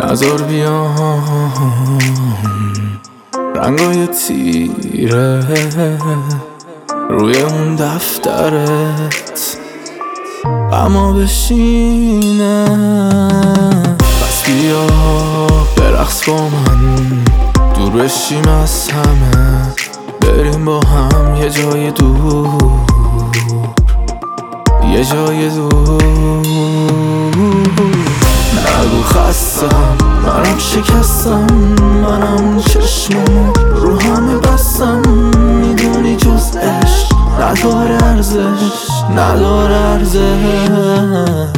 نذار بیام رنگای تیره روی اون دفترت اما بشینه. پس بیا برقص با من، دور بشیم از همه، بریم با هم یه جای دور، یه جای دور. نگو خستم، منم شکستم، منم چشمم رو همه بستم. میدونی جز عشق نداره ارزش، نداره ارزش.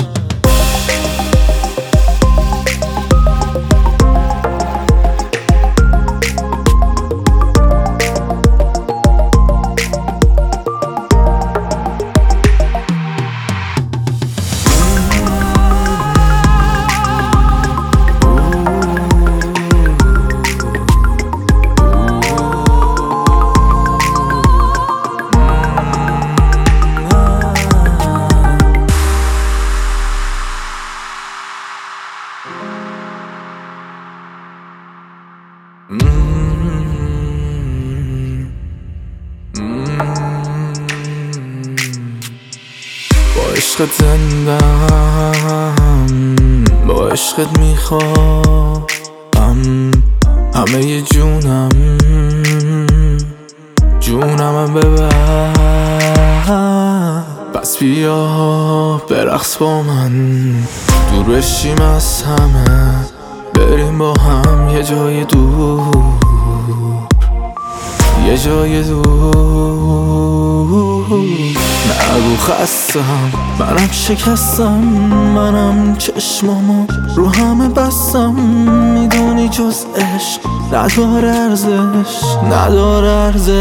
با عشقت زندم، با عشقت میخوام همه ی جونم، جونم ببر. پس بیا برقص با من، دور بشیم از همه، بریم با هم یه جای دور، یه جای دور. نگو خستم، منم شکستم، منم چشمامو رو همه بستم. میدونی جز عشق نداره ارزش، نداره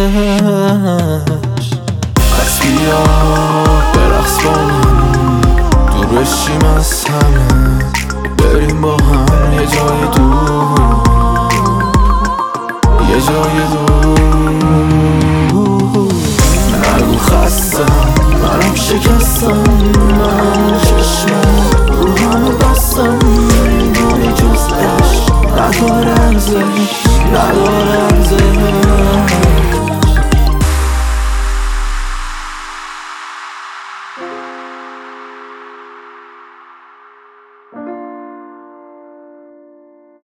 ارزش. پس بیا برقص با من، دور بشیم از همه، بریم با هم یه جای دور، یه جای دور. نگو خستم، منم شکستم، منم چشمم رو همه بستم. میدونی جز عشق نداره ارزش، نداره ارزش.